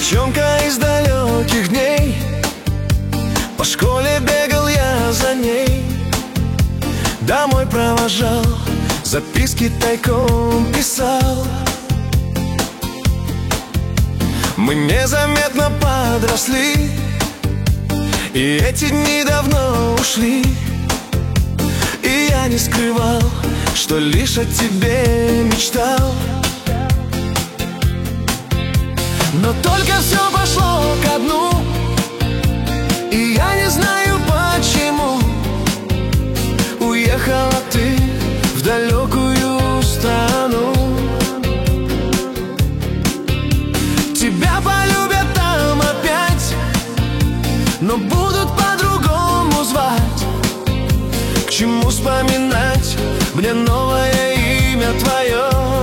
девчонка из далеких дней, по школе бегал я за ней, домой провожал, записки тайком писал. Мы незаметно подросли, и эти дни давно ушли. И я не скрывал, что лишь о тебе мечтал. Но только все пошло ко дну, и я не знаю почему. Уехала ты в далекую страну. Тебя полюбят там опять, но будут по-другому звать. К чему вспоминать мне новое имя твое?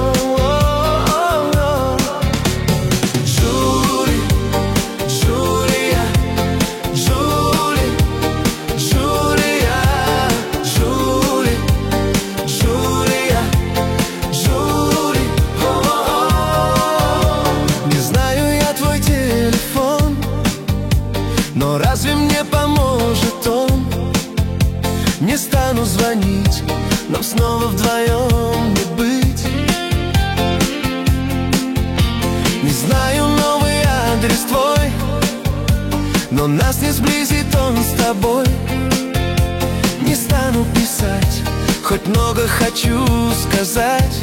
Но разве мне поможет он? Не стану звонить, нам снова вдвоем не быть. Не знаю новый адрес твой, но нас не сблизит он с тобой. Не стану писать, хоть много хочу сказать.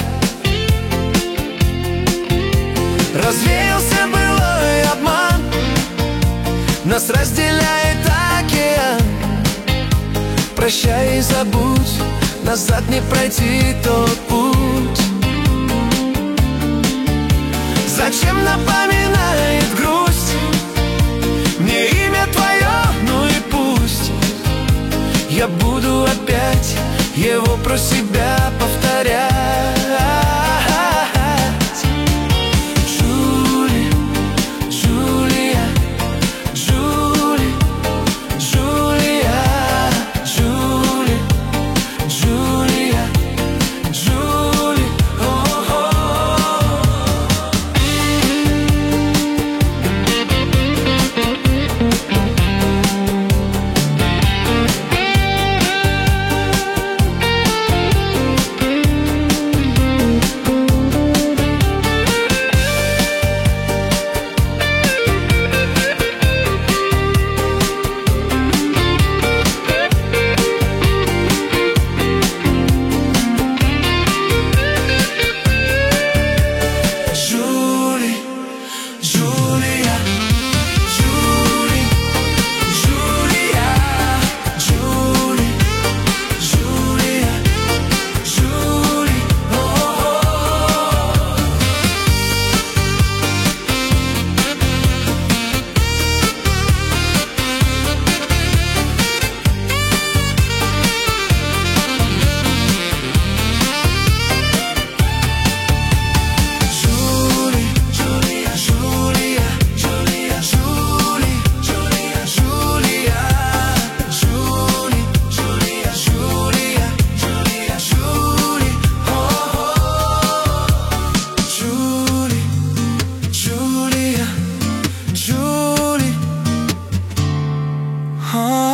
Развеялся былой обман, нас разделяет океан. Прощай и забудь, назад не пройти тот путь. Зачем напоминает грусть мне имя твое, ну и пусть. Я буду опять его про себя повторять. Huh?